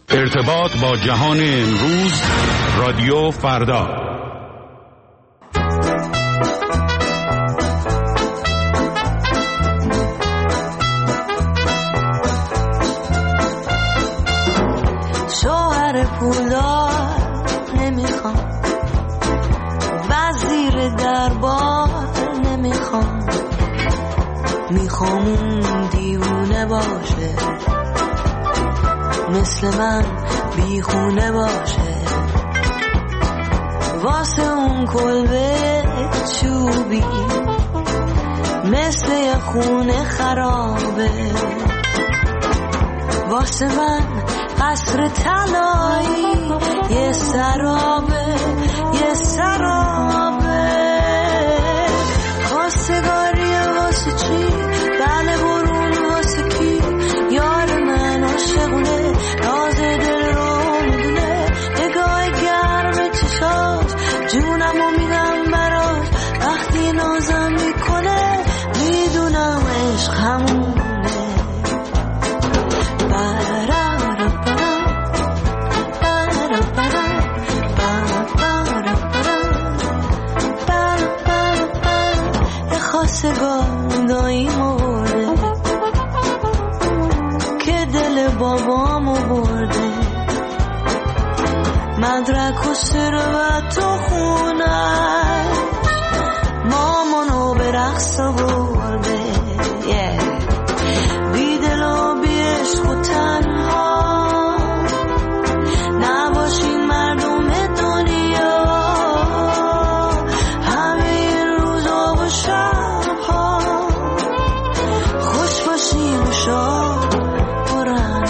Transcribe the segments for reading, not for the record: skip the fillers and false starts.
ارتباط با جهان امروز، رادیو فردا. شوهر پولدار نمیخوام، وزیر دربار نمیخوام، میخوام اون دیوونه باشه، مثل من بیخونه باشه، واسه اون کلبه چوبی مثل یه خونه خرابه، واسه من قصر طلایی یه سرابه، یه سرابه. خواستگاری واسه چی؟ بله برون واسه کی؟ یار من عاشقونه، راز دل رو میدونه، نگاه گرم چشاش جونمو میدم براش، وقتی نازم میکنه میدونم عشق همونه. خواستگار دایی مرده که دل بابامو برده، مدرک و ثروت و خونش مامانو به رقص برده، بی دل و بی عشق و تنها نباشین مردم دنیا، همه روزا و شبها خوش باشین و شاد برن.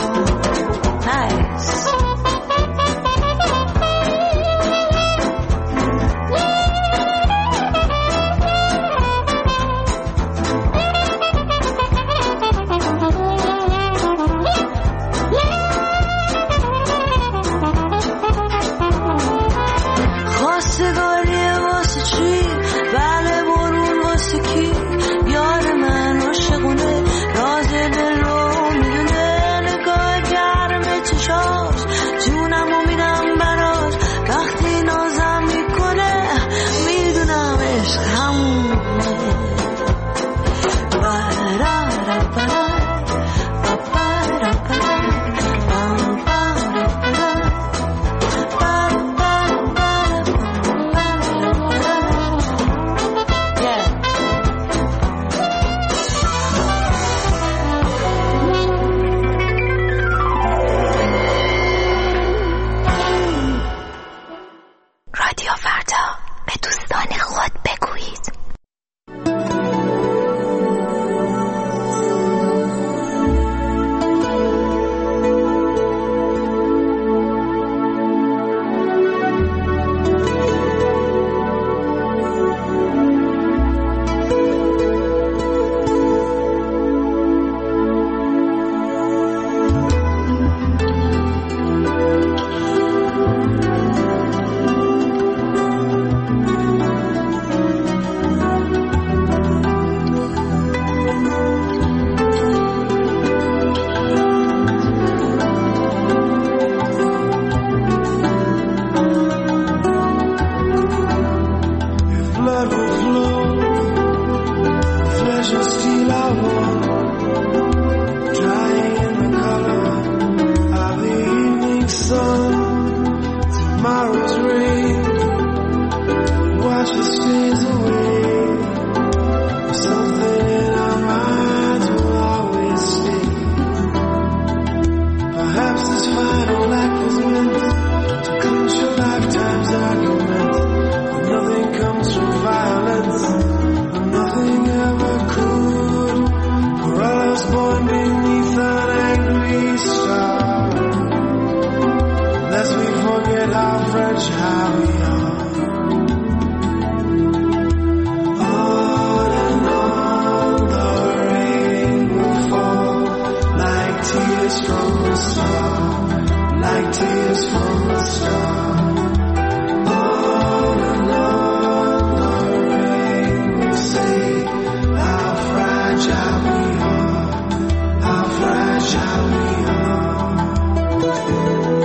How fragile we are.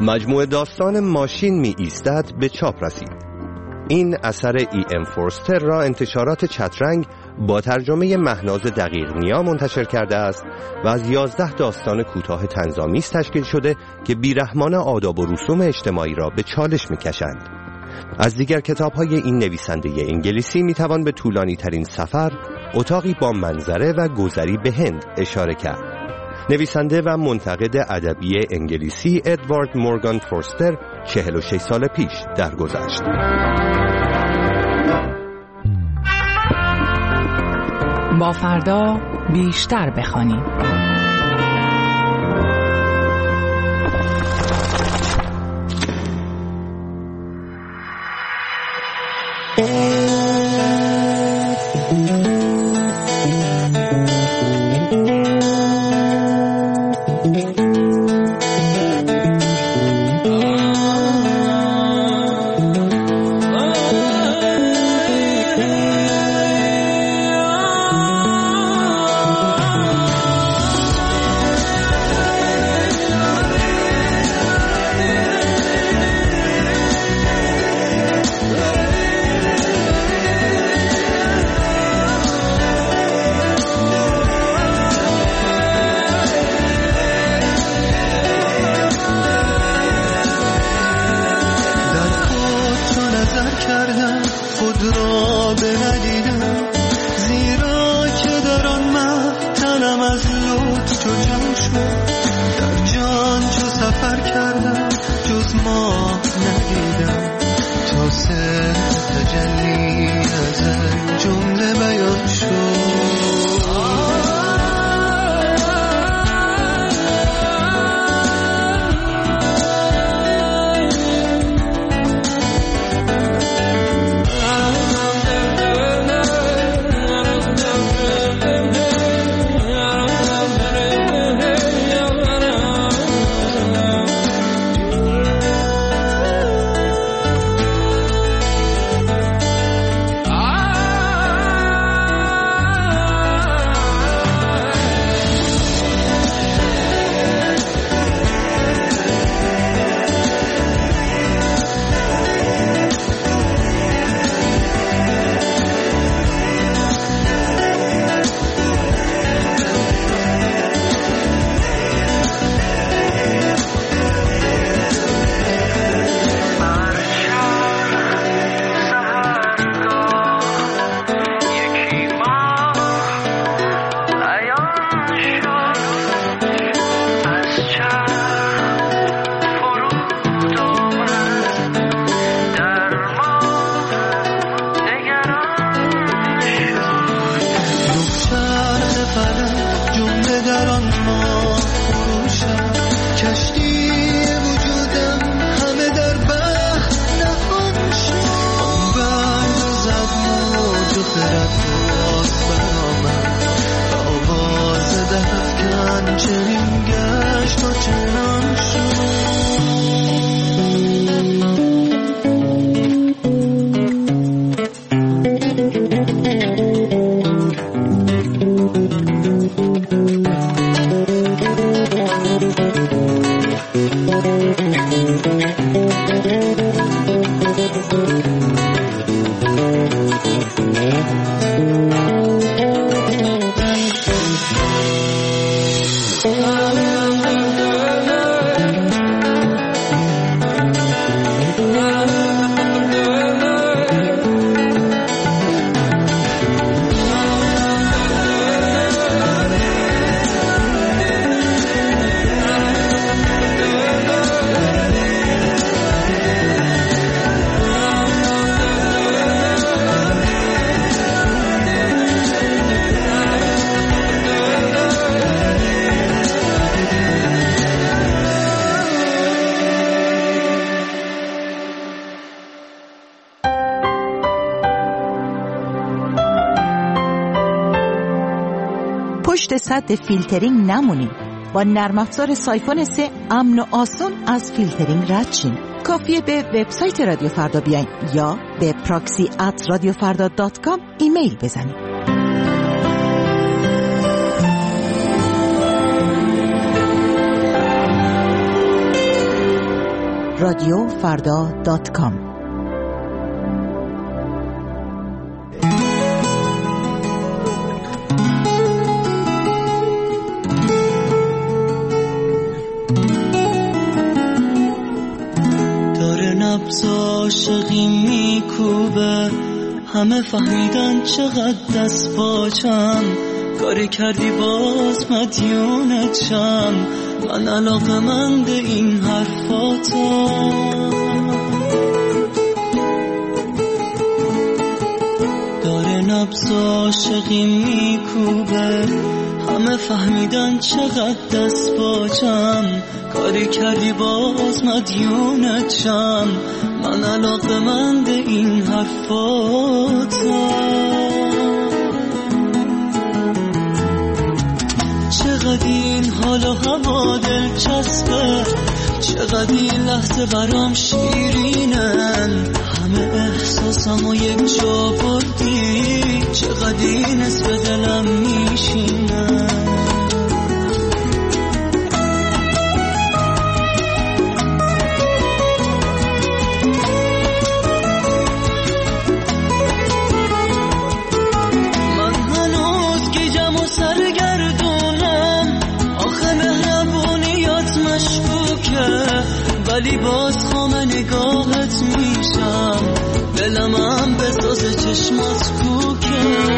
مجموعه داستان ماشین می ایستد به چاپ رسید. این اثر ام فورستر را انتشارات چترنگ با ترجمه مهناز دقیق نیا منتشر کرده است و از 11 داستان کوتاه طنزآمیز تشکیل شده که بیرحمانه آداب و رسوم اجتماعی را به چالش می‌کشند. از دیگر کتاب‌های این نویسنده انگلیسی می‌توان به طولانی ترین سفر، اتاقی با منظره و گذری به هند اشاره کرد. نویسنده و منتقد ادبی انگلیسی ادوارد مورگان فورستر 46 سال پیش درگذشت. با فردا بیشتر بخوانیم. پشت سد فیلترینگ نمونیم. با نرم افزار سایفون 3 امن و آسون از فیلترینگ رد شیم. کافیه به وبسایت رادیو فردا بیاین یا به proxy@radiofarda.com ایمیل بزنید. radiofrda.com. نبض عاشقی میکوبه، همه فهمیدن چقدر دست باچم، کاری کردی باز مدیونتم، من علاقه‌مند این حرفاتم. داره نبض عاشقی میکوبه، همه فهمیدن چقدر دست باچم، کاری کردی باز مدیونتم، من علاقه‌مند این حرفاتم. چقدر این حال و هوا دلچسبه، چقدر این لحظه برام شیرینن، همه احساسمو یک جا بردی، چقدر این اسم دلم میشینن. ولی باز خام نگاهت میشم، دلم هم بساز چشمات کوکه.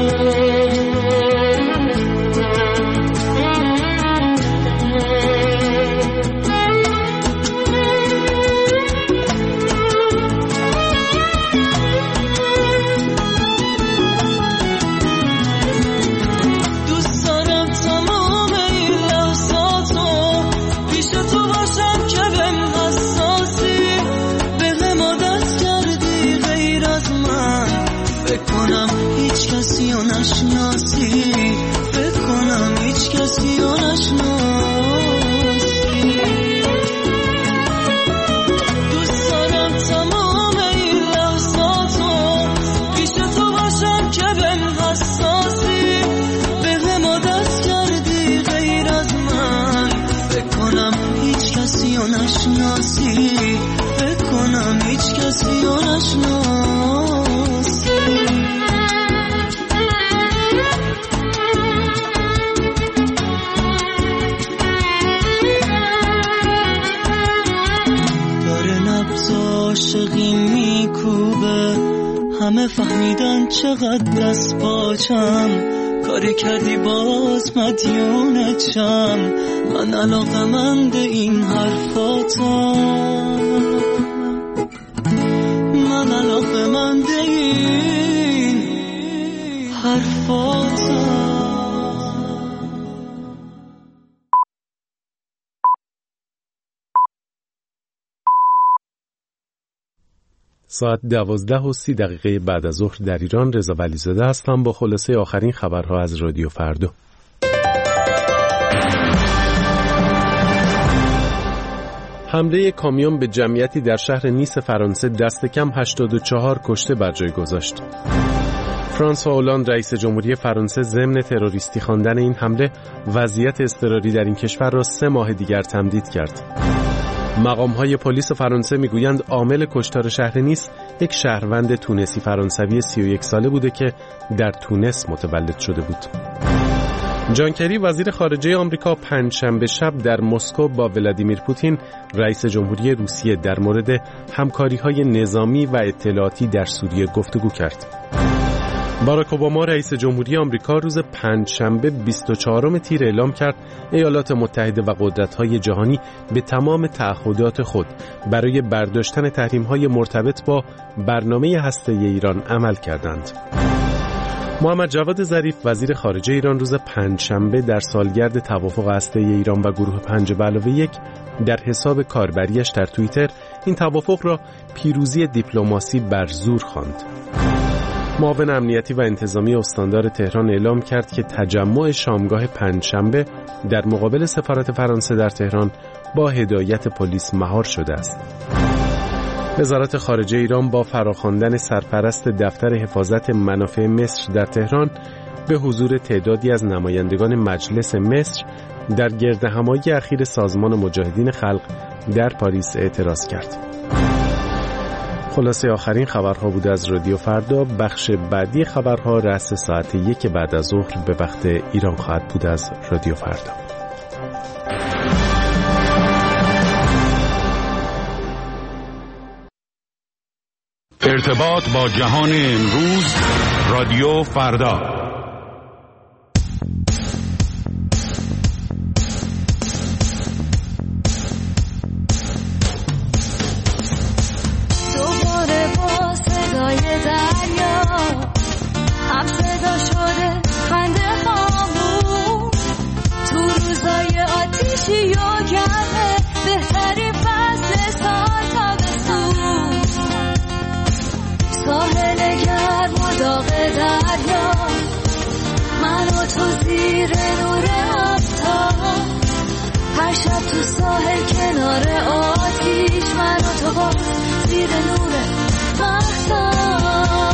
دوست دارم تمام این لحظاتو پیش تو باشم که بهم حساسی، به ما دست کردی غیر از من، فکر کنم هیچ کسی رو نشناسی، فکر کنم هیچ کسی رو نشناسی. دوست دارم تمام این لحظاتو پیش تو باشم که بهم حساسی، به ما دست کردی غیر از من، فکر کنم هیچ کسی رو نشناسی، فکر کنم هیچ کسی رو نشناسی. داره نبض عاشقی میکوبه، همه فهمیدن چقدر دست باچم، کاری کردی باز مدیونتم، من علاقه‌مند این حرفاتم، من علاقه‌مند این حرفاتم. ساعت 12:30 بعد از ظهر در ایران. رضا ولیزاده هستم با خلاصه آخرین خبرها از رادیو فردا. حمله کامیون به جمعیتی در شهر نیس فرانسه دست کم 84 کشته بر جای گذاشت. فرانسوا هولند رئیس جمهوری فرانسه ضمن تروریستی خواندن این حمله وضعیت اضطراری در این کشور را 3 ماه دیگر تمدید کرد. مقام‌های پلیس فرانسه میگویند عامل کشتار شهر نیس یک شهروند تونسی فرانسوی 31 ساله بوده که در تونس متولد شده بود. جان کری وزیر خارجه آمریکا پنجشنبه شب در مسکو با ولادیمیر پوتین رئیس جمهوری روسیه در مورد همکاری‌های نظامی و اطلاعاتی در سوریه گفتگو کرد. باراک اوباما رئیس جمهوری آمریکا روز پنجشنبه 24 تیر اعلام کرد ایالات متحده و قدرت‌های جهانی به تمام تعهدات خود برای برداشتن تحریم‌های مرتبط با برنامه هسته‌ای ایران عمل کردند. محمد جواد ظریف وزیر خارجه ایران روز پنجشنبه در سالگرد توافق هسته‌ای ایران و گروه 5+1 در حساب کاربریش در توییتر این توافق را پیروزی دیپلماسی بر زور خواند. معاون امنیتی و انتظامی استاندار تهران اعلام کرد که تجمع شامگاه پنجشنبه در مقابل سفارت فرانسه در تهران با هدایت پلیس مهار شده است. وزارت خارجه ایران با فراخواندن سرپرست دفتر حفاظت منافع مصر در تهران به حضور تعدادی از نمایندگان مجلس مصر در گردهمایی اخیر سازمان مجاهدین خلق در پاریس اعتراض کرد. خلاصه آخرین خبرها بود از رادیو فردا. بخش بعدی خبرها رأس ساعت 1 بعد از ظهر به وقت ایران خواهد بود از رادیو فردا. ارتباط با جهان امروز، رادیو فردا. دوباره با صدای دریا هم صدا شده خنده هامون، تو روزای آتیشی و گرمه بهترین فصل سال تابستون، ساحل گرم و داغ دریا، من و تو زیر نور آفتاب، هر شب تو ساحل کنار آتیش، من و تو با زیر نور مهتاب.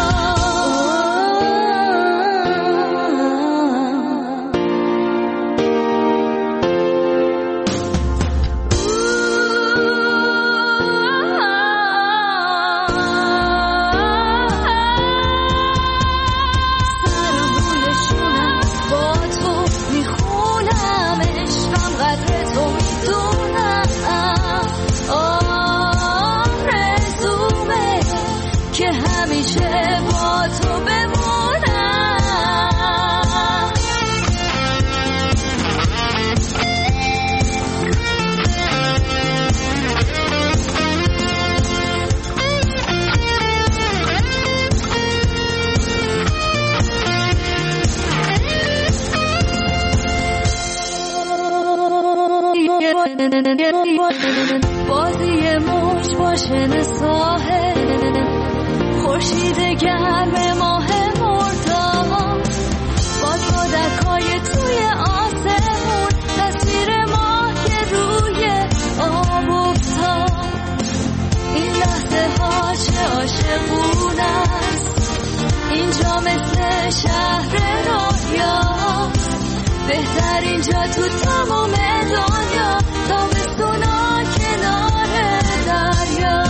بازی موج باشن ساحل، خورشید گرم ماه مرداد، با صدکای توی آسمون، تصویر ماه که روی آب افتاد. این لحظه ها چه عاشقونه است، اینجا مثل شهر رویاست، بهترین جا تو تمام دنیا، تابستونا کنار دریا.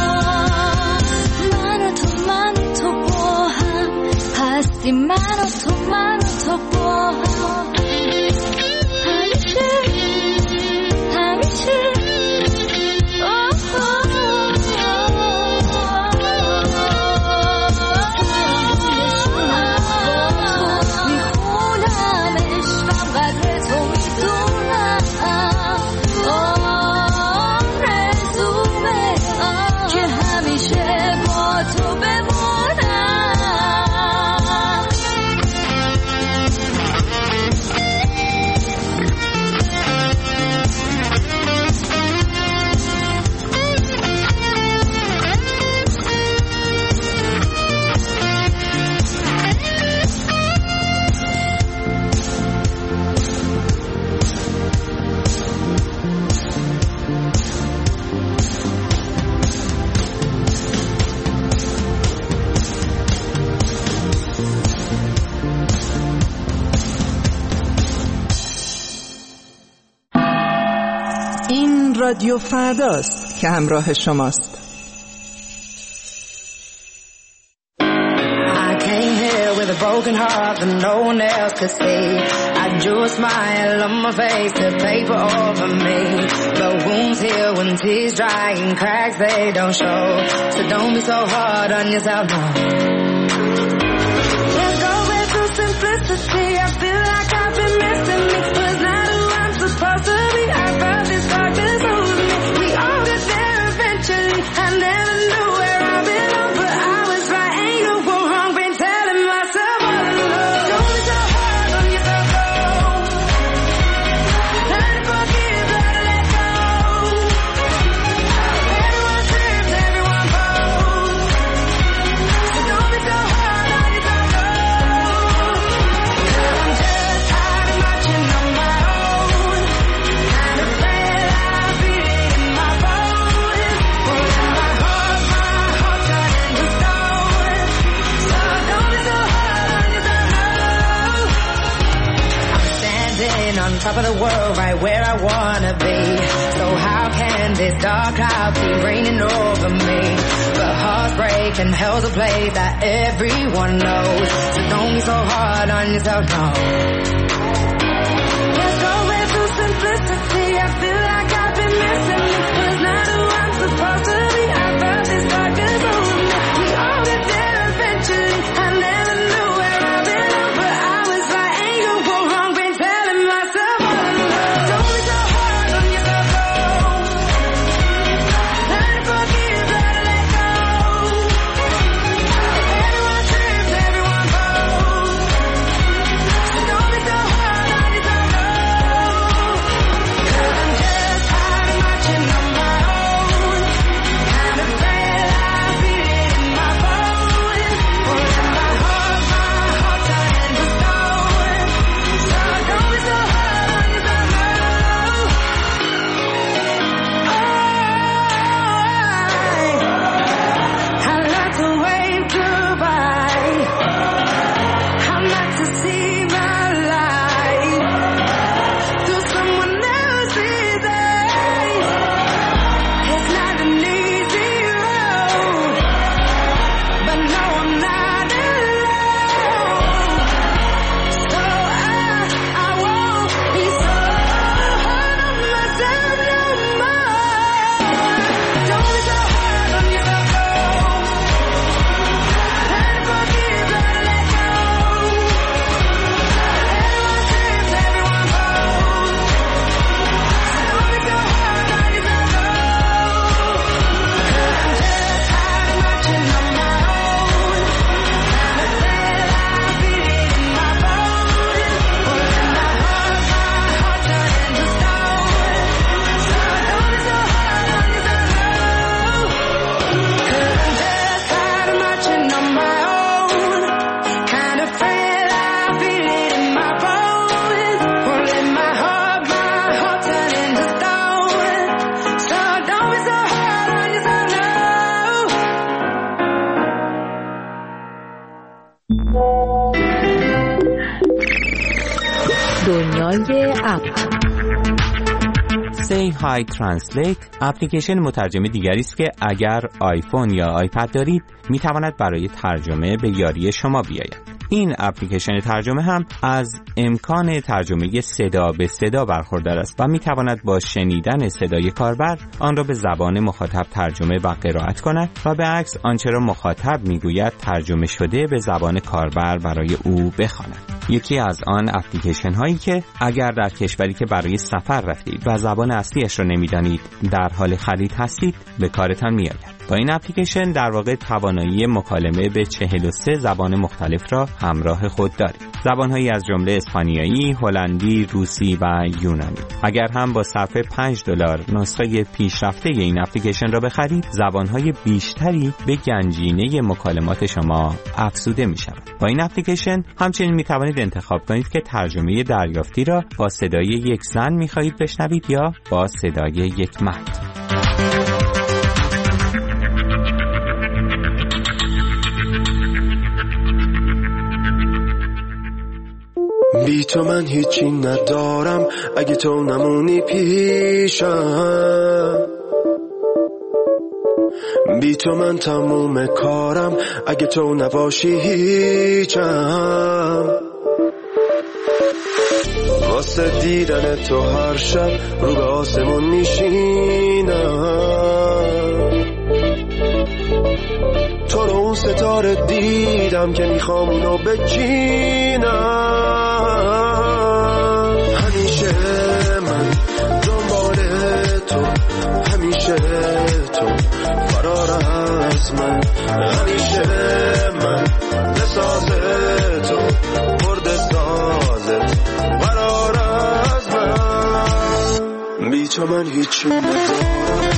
من و تو با هم هستی، من و تو با هم همیشه همیشه. رادیو فرداست که همراه شماست. I came here with a broken heart that no one else could see. I drew a smile on my face to paper over me. But wounds heal when tears dry and cracks they don't show. So don't be so hard on yourself now. Let's go back to simplicity. I feel like I've been missing me. But it's not who I'm supposed to be. I felt this darkness over me. We all get there eventually. I never knew where I belong, but I was right and you were wrong. Been telling myself all along. Don't be so hard on yourself, though. Learn to forgive, learn to let go. Everyone trips, everyone falls. So don't be so top of the world, right where I wanna be. So how can this dark cloud keep raining over me? But hearts break and hell's a place that everyone knows. So don't be so hard on yourself, no. There's no way to simplicity. I feel like I've been missing. Was not who I'm supposed to be. I felt this darkness over me. We all get there eventually. I never knew where I've been, but I was right and you were wrong. Been telling myself all along. Don't be so hard on yourself, no. Learn to forgive, learn to let go. Everyone trips, everyone falls. So don't be so hard on yourself, no. 'Cause I'm just tired of marching on my own. Kind of afraid I feel it in my bones. Pulling my heart turn into stone. So don't be so hard on yourself, no. I like to wave goodbye. I like to see my life through someone else's eyes. It's not an easy road, but no, I'm not alone. So I won't be so hard on myself no more. Don't be so hard on yourself, no. Learn to forgive, learn to let go. Everyone trips, everyone falls. So don't be so hard on yourself, no. 'Cause I'm just tired of marching on my own. Kind of afraid I feel it in my bones. Pulling my heart turn into stone. So don't be so hard on yourself, no. 'Cause I'm just tired of marching on my own. Kind of afraid I feel it in my bones. Pulling my heart turn into stone. So don't be so hard on yourself, no. دنیای اپ. Say Hi Translate اپلیکیشن مترجم دیگری است که اگر آیفون یا آیپد دارید میتواند برای ترجمه به یاری شما بیاید. این اپلیکیشن ترجمه هم از امکان ترجمه صدا به صدا برخوردار است و میتواند با شنیدن صدای کاربر آن را به زبان مخاطب ترجمه و قرائت کند و به عکس آنچه را مخاطب میگوید ترجمه شده به زبان کاربر برای او بخواند. یکی از آن اپلیکیشن هایی که اگر در کشوری که برای سفر رفتید و زبان اصلیش را نمیدانید در حال خرید هستید به کارتان میآید. با این اپلیکیشن در واقع توانایی مکالمه به 43 زبان مختلف را همراه خود دارید. زبانهایی از جمله اسپانیایی، هلندی، روسی و یونانی. اگر هم با صرف $5 نسخه پیشرفته این اپلیکیشن را بخرید، زبانهای بیشتری به گنجینه مکالمات شما افزوده می شود. با این اپلیکیشن همچنین می توانید انتخاب کنید که ترجمه دریافتی را با صدای یک زن می خواهید بشنوید یا با صدای یک مرد. بی تو من هیچی ندارم اگه تو نمونی پیشم، بی تو من تموم کارم اگه تو نباشی هیچم. واسه دیدن تو هر شب رو به آسمون میشینم، تو رو اون ستاره دیدم که میخوام اونو بچینم. همیشه من دنبال تو، همیشه تو فرار از من، همیشه من بساز تو برد سازت فرار از من. بی تو من هیچی ندارم.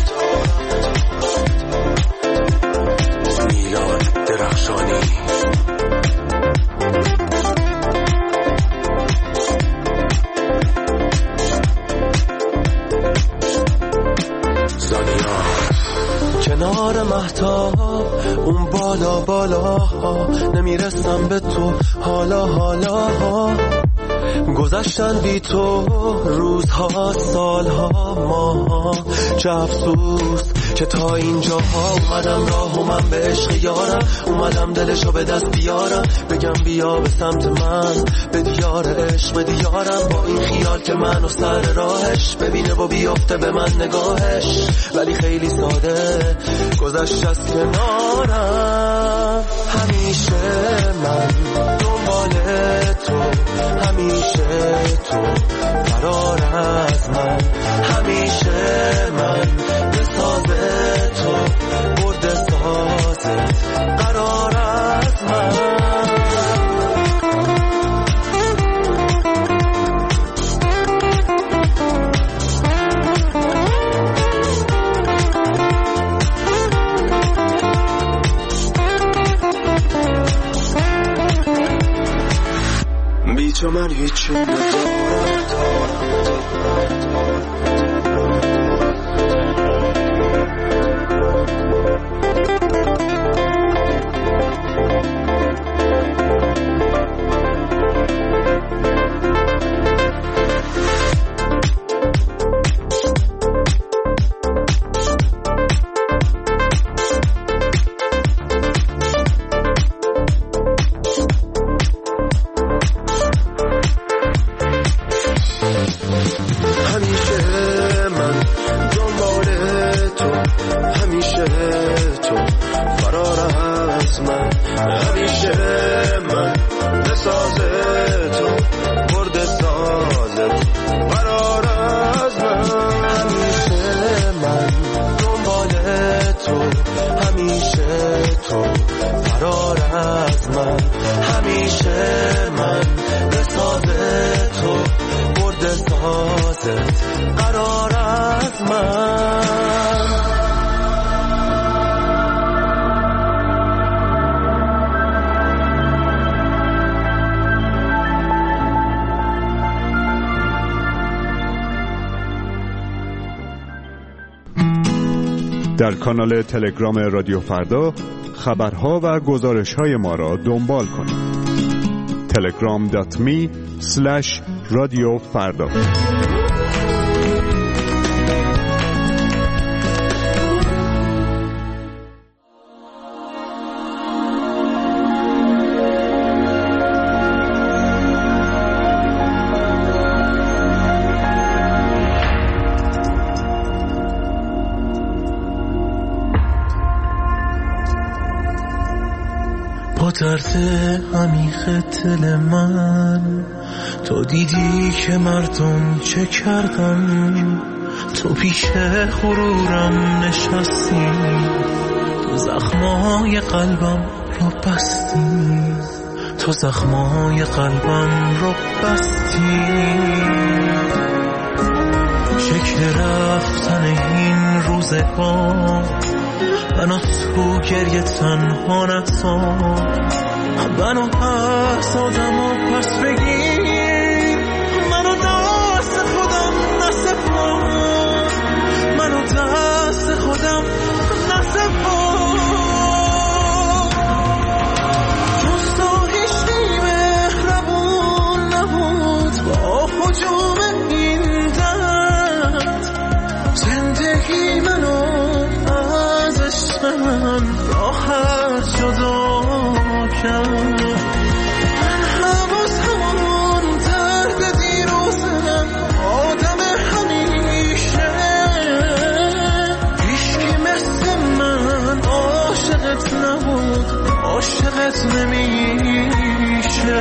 میلاد درخشانی. کنار مهتاب اون بالا بالا نمیرسم به تو حالا حالا، گذشتن بی تو روزها، سالها، ماها، چه افسوس که تا اینجاها اومدم راه و من به عشق یارم، اومدم دلشو به دست بیارم، بگم بیا به سمت من، به دیار عشق، به دیارم، با این خیال که منو سر راهش ببینه و بیفته به من نگاهش، ولی خیلی ساده گذشت از کنارم. همیشه من دنبال تو، همیشه تو فرار از من، همیشه من به ساز تو، برد سازت قرار از من. بی تو من هیچی ندارم. در کانال تلگرام رادیو فردا خبرها و گزارش‌های ما را دنبال کنید. telegram.me/رادیوفردا. با درد عمیق دل من تو دیدی که مردم چه کردن، تو پیش غرورم نشستی، تو زخمای قلبم رو بستی، تو زخمای قلبم رو بستی. شکل رفتن این روزگار منو تو گریه تنها نذار، منو پس آدم و پس بگیر، منو دست خودم نسپار، منو دست خودم نسپار. جستا هیچی مهربون نبود با هجوم این درد، زندگی منو من راحت جدا کرد. من حواس همون درد دیروزم، آدم همیشه، هیچکی مثل من عاشقت نبود، عاشقت نمیشه.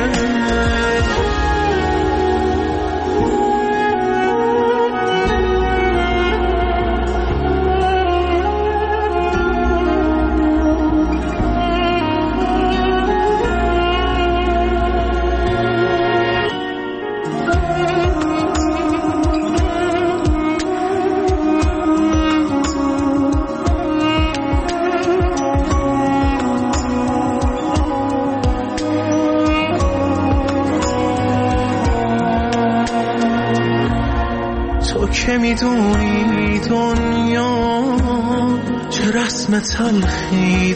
که میدونی دنیا چه رسم تلخی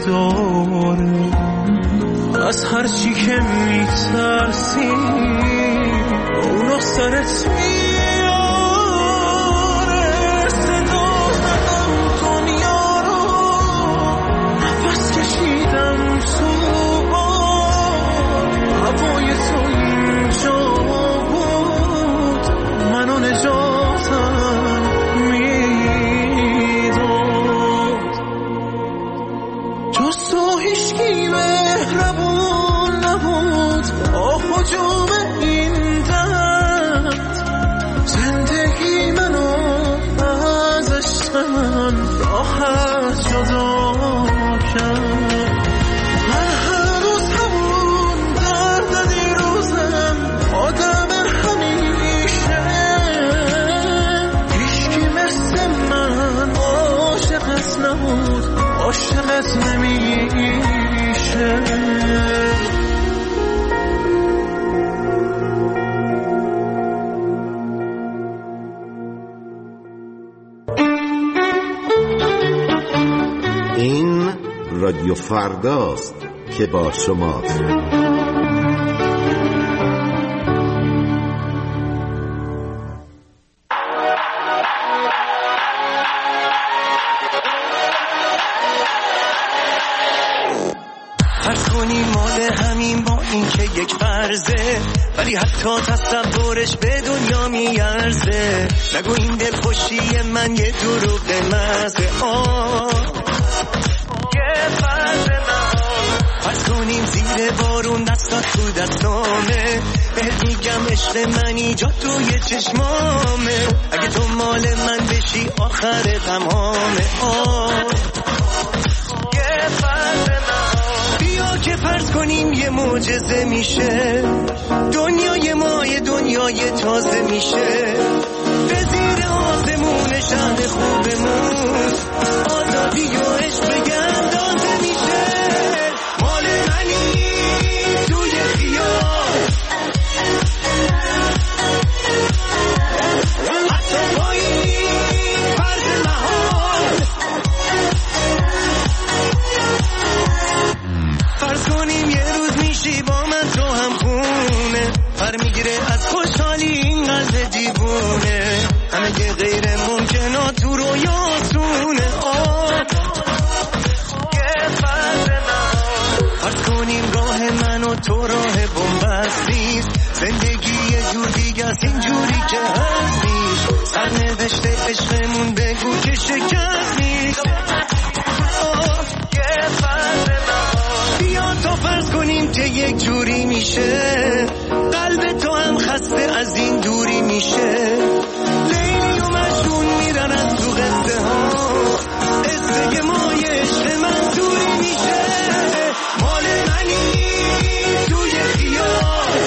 داره، از هر چی که میترسی اونو سرت میاره صدا زدم دنیا رو نفس کشیدم تو هوای تو اینجا بود منو نجاتم میداد جز تو هیچکی مهربون نبود آه حجوم این درد زندگی منو ازش من راحت جدا کرد من هنوز همون درد دیروزم آدم همیشه هیچکی مثل من عاشقت نبود عاشقت نمیشه این رادیو فرداست که با شماست. فرض کنی مال همین با این که یک فرضه ولی حتی تصورش به دنیا میارزه نگو این دلخوشی من یه دروغ محضه یه فرض فرض کنیم زیر بارون دستات تو دستامه بهت میگم عشق من ایجاد توی چشمامه اگه تو مال من بشی آخر تمامه یه فرض بیا که فرض کنیم یه معجزه میشه دنیای ما یه دنیای تازه میشه به زیر آسمون شهر خوبمون آزادی و عشق بگه اندازه میشه مال منی توی خیال حتی با این فرض محال فرض کنیم یه روز میشی با من تو هم خونه پر میگیره از خوشحالی این قلب دیوونه همه یه غیر ممکنات تو رویاتونه یه فرض فرض کنیم راه من و تو راه بنبستیست زندگی یه جور دیگه است اینجوری که هست نیست سرنوشت عشقمون بگو که شکست نیست یه فرض بیا تا فرض کنیم که یک جوری میشه قلب تو هم خسته از این دوری میشه لیلی و مجنون میرن از تو قصه ها قصه مای عشق من دوری میشه مال منی توی خیال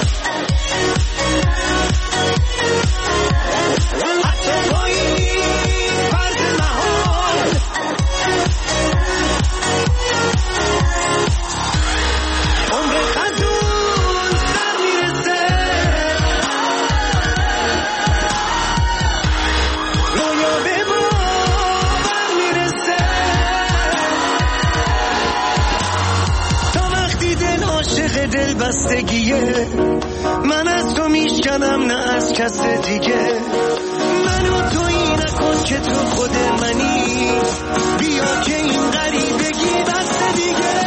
حتی با این فرض محال عمر خزون سر میرسه رویا به باور میرسه تا وقتی دل عاشق دل بستگیه من از تو میشکنم نه از کس دیگه منو تویی نکن که تو خود منی بیا که این غریبگی بسته دیگه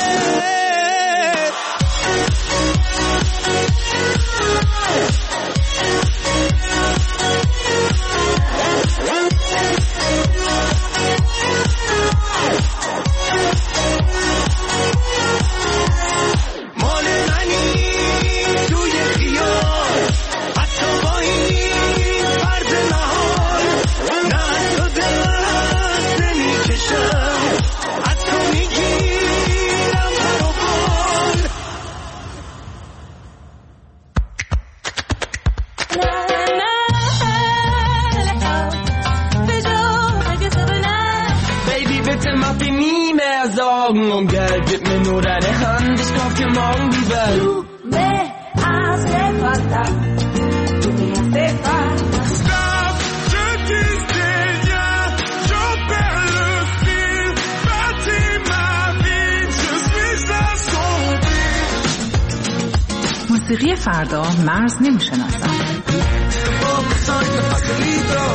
مال منی توی خیال حتی با این فرض نهال نه از تو دست نمیکشم از تو میگیرم پر و بال Baby, bitte mach dir nie mehr Sorgen um Geld, gib mir nur deine Hand, ich kauf dir morgen die Welt. Du me hace falta, du me hace falta. Stop, je disais rien, je perds le fil, bâtis ma vie, je suis assombri. موسیقی فردا مرز نمیشناسد. Vamos on your facilito.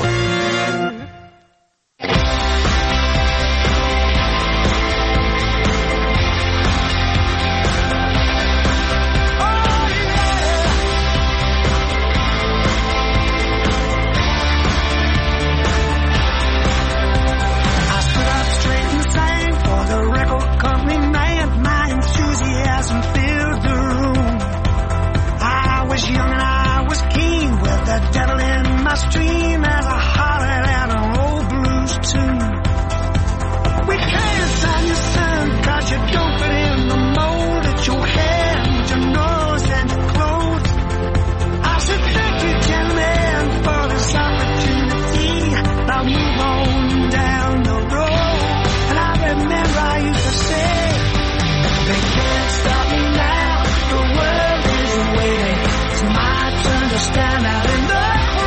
Stream as I hollered at an old blues tune. We can't sign your son, cause you don't fit in the mold. It's your hair and your nose and your clothes. I should thank you, gentlemen, for this opportunity. Now move on down the road. And I remember I used to say, they can't stop me now. The world is waiting. It's my turn to stand out in the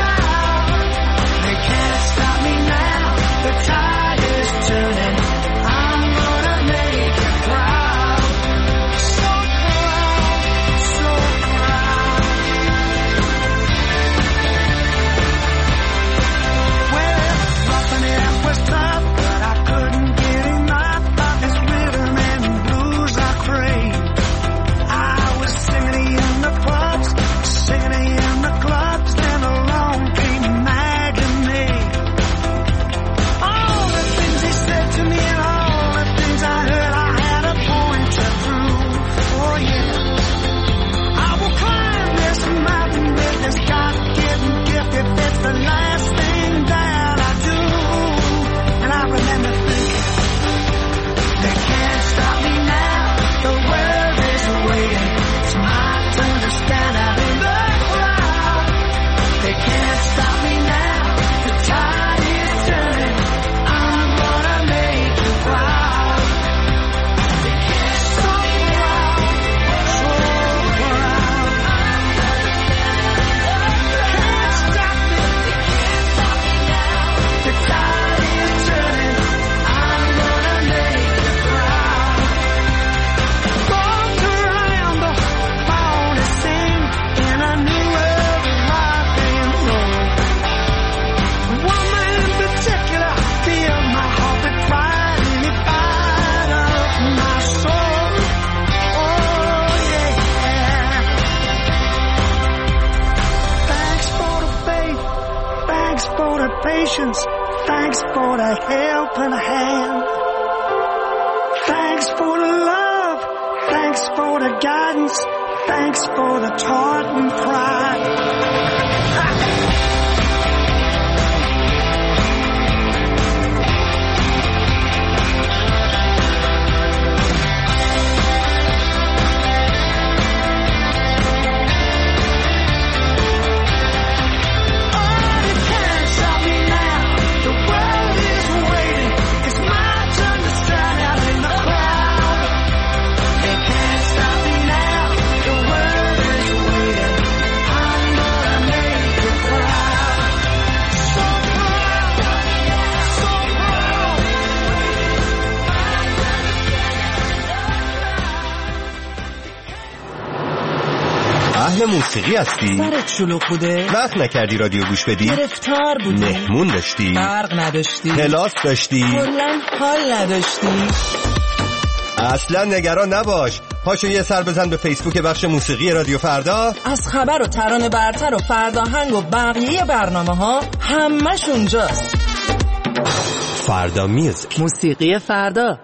thanks for the helping hand. Thanks for the love. Thanks for the guidance. Thanks for the Tartan pride. اهل موسیقی هستی؟ سرت شلوغ بوده؟ وقت نکردی رادیو گوش بدی؟ گرفتار بودی؟ مهمون داشتی؟ برق نداشتی؟ کلاس داشتی؟ کلاً حال نداشتی؟ اصلا نگران نباش. پاشو یه سر بزن به فیسبوک بخش موسیقی رادیو فردا. از خبر و ترانه برتر و فرداهنگ و بقیه برنامه ها همش اونجاست. فردا میوزیک، موسیقی فردا.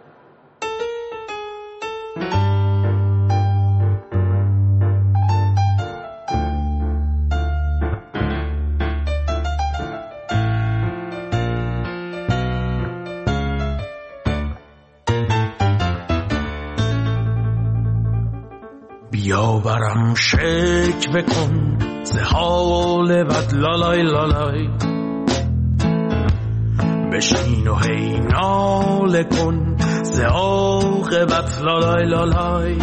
بیا برم شک بکن ز حال بد لالای لالای، بشین و هی ناله کن ز عاقبت لالای لالای.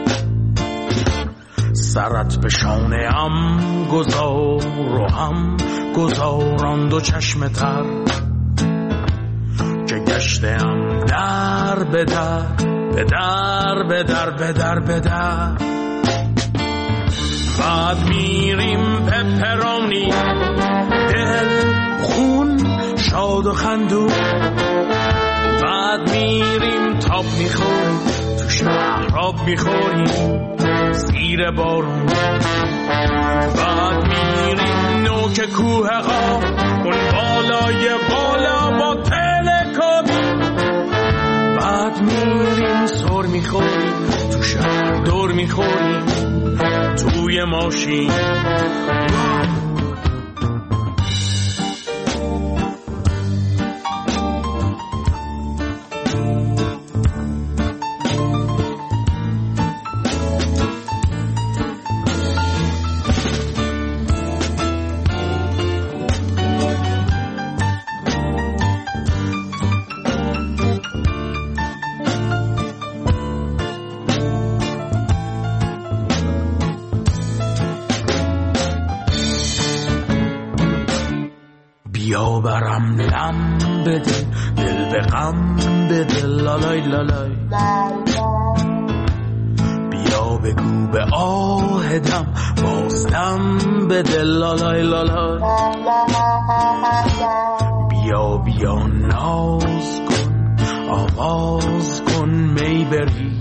سرت به شانه ام گذار و هم گذاران دو چشم تر، که گشتم در به در به در به در به در به در. بعد میریم پپرونی، دل خون شاد و خندون. بعد میریم تاب میخوریم، تو شهر آب میخوریم زیر بارون. بعد میریم نوک کوه ها، اون بالای بالا با تلکابی. بعد میریم سر میخوریم، تو شهر دور میخوریم توی ماشین. بیا برم لم بده، دل به غم بده، لالای لالای. بیا بگو به آهدم، بازدم بده، لالای لالای. بیا بیا ناز کن، آواز کن می بری.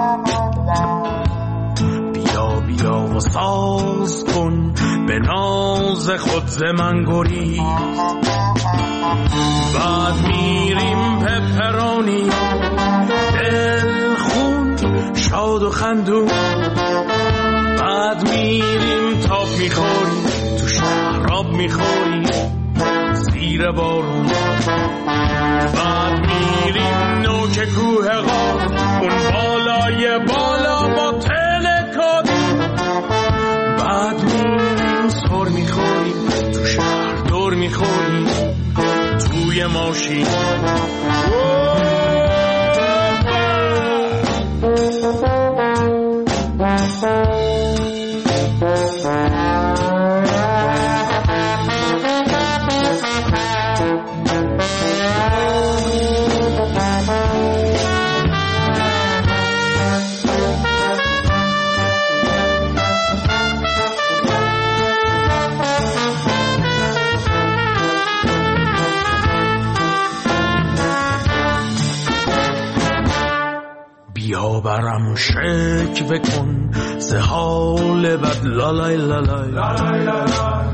بیا بیا و ساز کن، به ناز خود ز من گریز. بعد میریم پپرونی، دل خون شاد و خندون. بعد میریم تاب میخوریم، تو شهر آب میخوریم زیر بارون. بعد میریم نوک کوه غار، اون بالای بالا با تلکابی. بعد میریم سر میخوریم، تو شهر دور میخوریم توی ماشین. بیا برم شکوه کن ز حال بد، لالای لالای.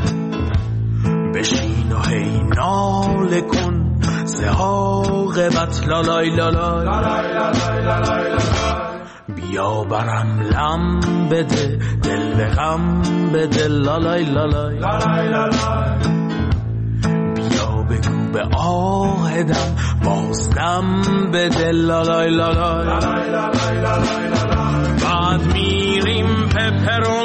بشین و هی ناله کن ز عاقبت، لالای لالای. بیا برم لم بده، دل به غم بده، لالای لالای. بیا بگو به آهدم، بازدم بده، لالای لالای. بعد میریم پپرونی،